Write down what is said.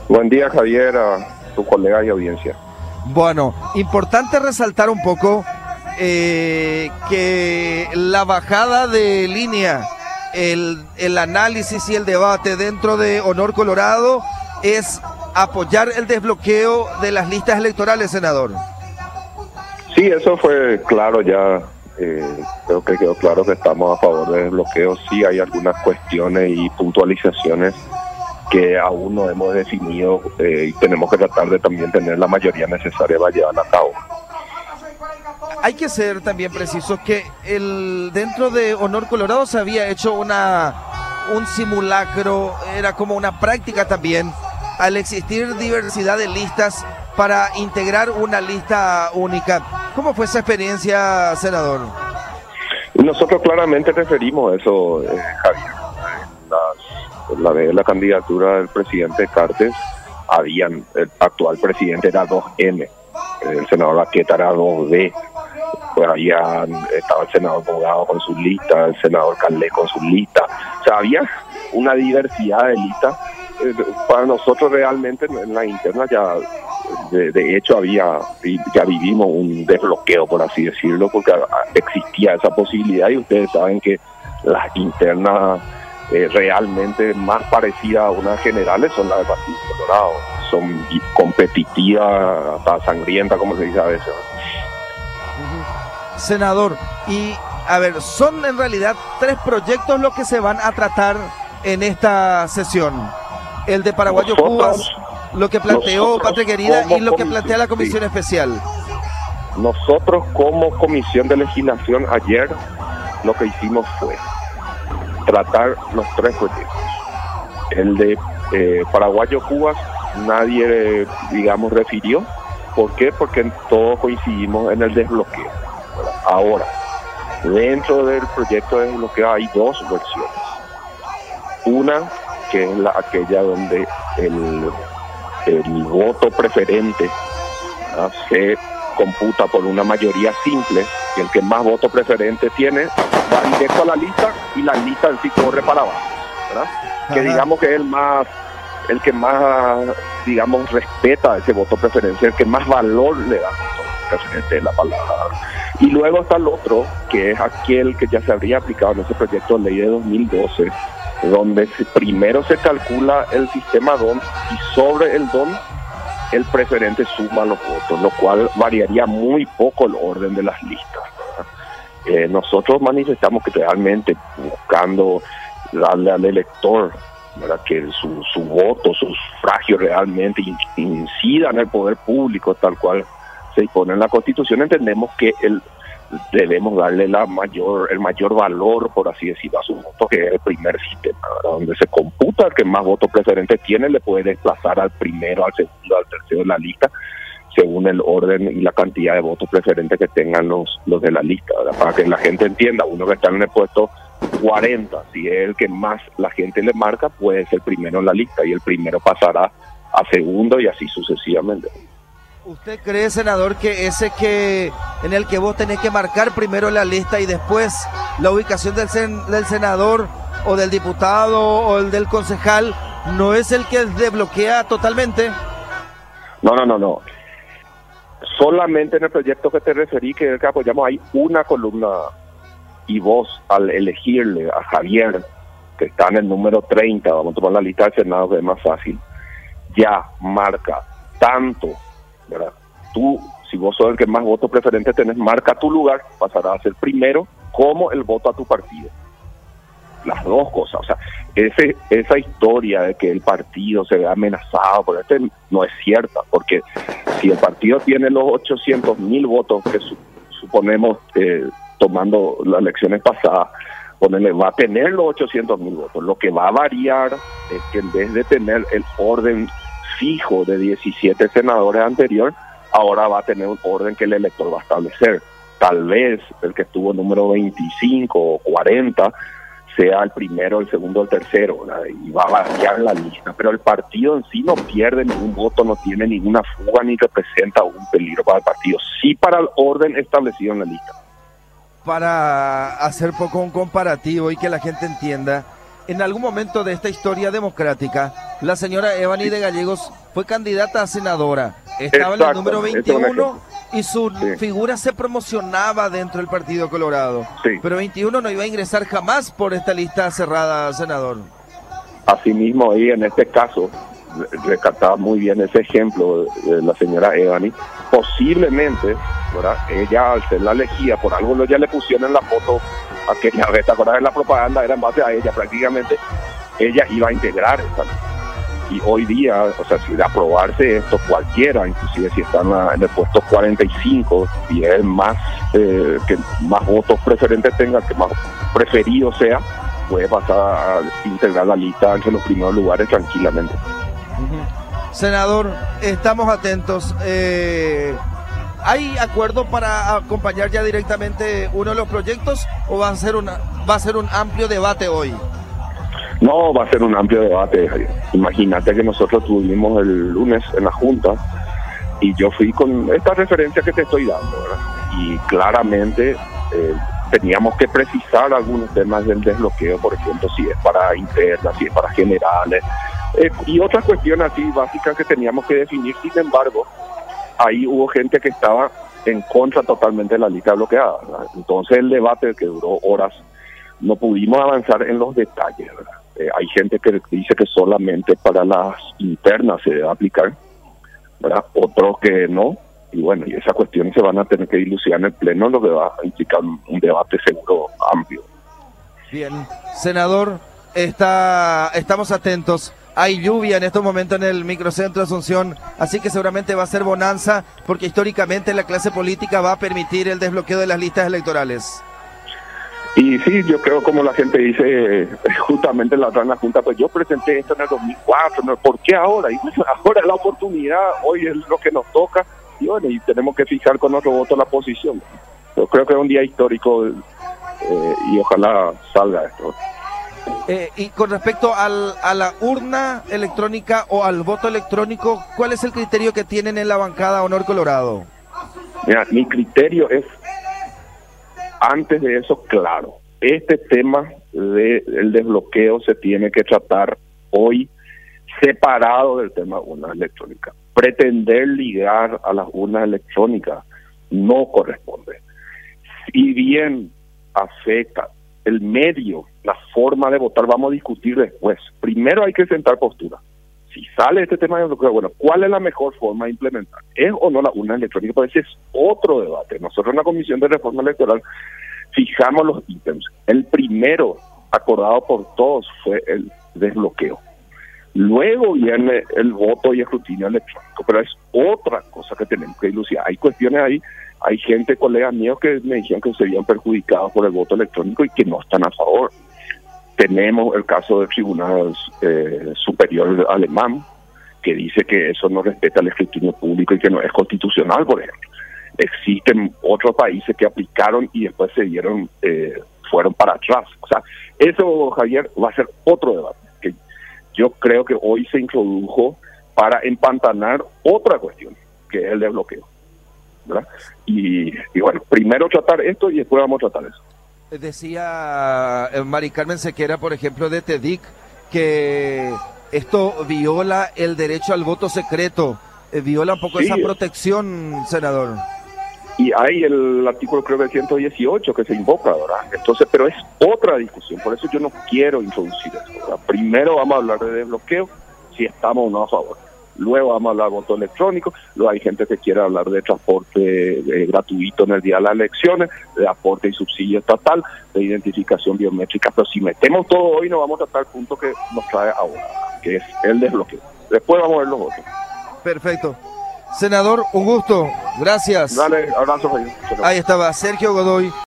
Buen día, Javier, a tu colega y audiencia. Bueno, importante resaltar un poco que la bajada de línea, el análisis y el debate dentro de Honor Colorado es apoyar el desbloqueo de las listas electorales, senador. Sí, eso fue claro ya. Creo que quedó claro que estamos a favor del desbloqueo. Sí, hay algunas cuestiones y puntualizaciones que aún no hemos definido y tenemos que tratar de también tener la mayoría necesaria para llevarla a cabo. Hay que ser también precisos que dentro de Honor Colorado se había hecho un simulacro, era como una práctica también, al existir diversidad de listas para integrar una lista única. ¿Cómo fue esa experiencia, senador? Nosotros claramente referimos eso, Javier. La vez de la candidatura del presidente Cartes, el actual presidente era 2M, el senador Baqueta era 2B, pues estaba el senador Bogado con su lista, el senador Calé con su lista, o sea, había una diversidad de listas. Para nosotros realmente en la interna ya, de hecho ya vivimos un desbloqueo, por así decirlo, porque existía esa posibilidad y ustedes saben que las internas realmente más parecidas a unas generales son las del Partido Colorado, son competitivas, hasta sangrientas, como se dice a veces. Senador, y a ver, son en realidad 3 proyectos los que se van a tratar en esta sesión. El de Paraguayo Cubas, lo que planteó Patria Querida y lo que plantea la Comisión Especial. Nosotros como Comisión de Legislación ayer lo que hicimos fue tratar los 3 proyectos. El de Paraguayo Cubas nadie, digamos, refirió. ¿Por qué? Porque todos coincidimos en el desbloqueo. Ahora, dentro del proyecto de desbloqueo hay 2 versiones. Una, que es aquella donde el voto preferente, ¿verdad?, se computa por una mayoría simple, y el que más voto preferente tiene va directo a la lista y la lista en sí corre para abajo, ¿verdad? Que digamos que es el que más, digamos, respeta ese voto preferencial, el que más valor le da al voto preferente de la palabra. Y luego está el otro, que es aquel que ya se habría aplicado en ese proyecto de ley de 2012, donde primero se calcula el sistema DON y sobre el DON el preferente suma los votos, lo cual variaría muy poco el orden de las listas, ¿verdad? Nosotros manifestamos que realmente buscando darle al elector, ¿verdad?, que su voto, su sufragio realmente incida en el poder público tal cual se dispone en la Constitución. Entendemos que debemos darle el mayor valor, por así decirlo, a su voto, que es el primer sistema, ¿verdad?, donde se computa el que más votos preferentes tiene, le puede desplazar al primero, al segundo, al tercero de la lista, según el orden y la cantidad de votos preferentes que tengan los de la lista, ¿verdad?, para que la gente entienda. Uno que está en el puesto 40, si es el que más la gente le marca, puede ser primero en la lista y el primero pasará a segundo y así sucesivamente. ¿Usted cree, senador, que en el que vos tenés que marcar primero la lista y después la ubicación del senador o del diputado o el del concejal no es el que desbloquea totalmente? No. Solamente en el proyecto que te referí, que es el que apoyamos, hay una columna, y vos al elegirle a Javier, que está en el número 30, vamos a tomar la lista del Senado que es más fácil, ya marca tanto, ¿verdad? Tú, si vos sos el que más voto preferente tenés, marca tu lugar, pasará a ser primero, como el voto a tu partido. Las dos cosas, o sea, esa historia de que el partido se ve amenazado por no es cierta, porque si el partido tiene los 800.000 votos que suponemos, tomando las elecciones pasadas, va a tener los 800.000 votos. Lo que va a variar es que en vez de tener el orden fijo de 17 senadores anterior, ahora va a tener un orden que el elector va a establecer. Tal vez el que estuvo número 25 o 40 sea el primero, el segundo, el tercero, ¿verdad?, y va a variar la lista, pero el partido en sí no pierde ningún voto, no tiene ninguna fuga ni representa un peligro para el partido, sí para el orden establecido en la lista. Para hacer poco un comparativo y que la gente entienda, en algún momento de esta historia democrática, la señora Ébany de Gallegos fue candidata a senadora. Estaba en el número 21 y su figura se promocionaba dentro del Partido Colorado. Sí. Pero 21 no iba a ingresar jamás por esta lista cerrada, senador. Asimismo, ahí en este caso, recataba muy bien ese ejemplo de la señora Ébany. Posiblemente, ¿verdad? Ella, al ser la elegida, por algo ya le pusieron en la foto aquella vez, ¿te acuerdas? En la propaganda era en base a ella prácticamente. Ella iba a integrar esta lista. Y hoy día, o sea, si de aprobarse esto, cualquiera, inclusive si están en el puesto 45 y es más que más votos preferentes tenga, que más preferido sea, puede pasar a integrar la lista entre los primeros lugares tranquilamente. Senador, estamos atentos. ¿Hay acuerdo para acompañar ya directamente uno de los proyectos o va a ser un amplio debate hoy? No, va a ser un amplio debate, Javier. Imagínate que nosotros tuvimos el lunes en la Junta y yo fui con esta referencia que te estoy dando, ¿verdad? Y claramente teníamos que precisar algunos temas del desbloqueo, por ejemplo, si es para internas, si es para generales, y otras cuestiones así básicas que teníamos que definir. Sin embargo, ahí hubo gente que estaba en contra totalmente de la lista bloqueada, ¿verdad? Entonces el debate, que duró horas, no pudimos avanzar en los detalles, ¿verdad? Hay gente que dice que solamente para las internas se debe aplicar, ¿verdad? Otros que no, y bueno, y esas cuestiones se van a tener que dilucidar en el pleno, lo que va a implicar un debate seguro amplio. Bien, senador, estamos atentos. Hay lluvia en estos momentos en el microcentro de Asunción, así que seguramente va a ser bonanza, porque históricamente la clase política va a permitir el desbloqueo de las listas electorales. Y sí, yo creo, como la gente dice, justamente la otra en la Junta, pues yo presenté esto en el 2004, ¿no? ¿Por qué ahora? Y bueno, ahora es la oportunidad, hoy es lo que nos toca, y bueno, y tenemos que fijar con nuestro voto la posición. Yo creo que es un día histórico y ojalá salga esto. Y con respecto a la urna electrónica o al voto electrónico, ¿cuál es el criterio que tienen en la bancada Honor Colorado? Mira, mi criterio es, antes de eso, claro, este tema del desbloqueo se tiene que tratar hoy separado del tema de urnas electrónicas. Pretender ligar a las urnas electrónicas no corresponde. Si bien afecta el medio, la forma de votar, vamos a discutir después. Primero hay que sentar postura. Si sale este tema de desbloqueo, bueno, ¿cuál es la mejor forma de implementar? ¿Es o no la urna electrónica? Pues ese es otro debate. Nosotros en la Comisión de Reforma Electoral fijamos los ítems. El primero, acordado por todos, fue el desbloqueo. Luego viene el voto y escrutinio electrónico, pero es otra cosa que tenemos que dilucidar. Hay cuestiones ahí, hay gente, colegas míos, que me dijeron que se habían perjudicados por el voto electrónico y que no están a favor. Tenemos el caso del Tribunal Superior Alemán, que dice que eso no respeta el escrutinio público y que no es constitucional, por ejemplo. Existen otros países que aplicaron y después fueron para atrás. O sea, eso, Javier, va a ser otro debate, que yo creo que hoy se introdujo para empantanar otra cuestión, que es el desbloqueo, ¿verdad? Y bueno, primero tratar esto y después vamos a tratar eso. Decía Mari Carmen Sequera, por ejemplo, de TEDIC, que esto viola el derecho al voto secreto, viola un poco esa protección, senador. Y hay el artículo, creo que 118, que se invoca, ¿verdad? Entonces, pero es otra discusión, por eso yo no quiero introducir eso, ¿verdad? Primero vamos a hablar de desbloqueo, si estamos o no a favor. Luego vamos a hablar de voto electrónico, luego hay gente que quiere hablar de transporte gratuito en el día de las elecciones, de aporte y subsidio estatal, de identificación biométrica, pero si metemos todo hoy no vamos a tratar el punto que nos trae ahora, que es el desbloqueo. Después vamos a ver los votos. Perfecto. Senador, un gusto. Gracias. Dale, abrazo. Ahí estaba Sergio Godoy.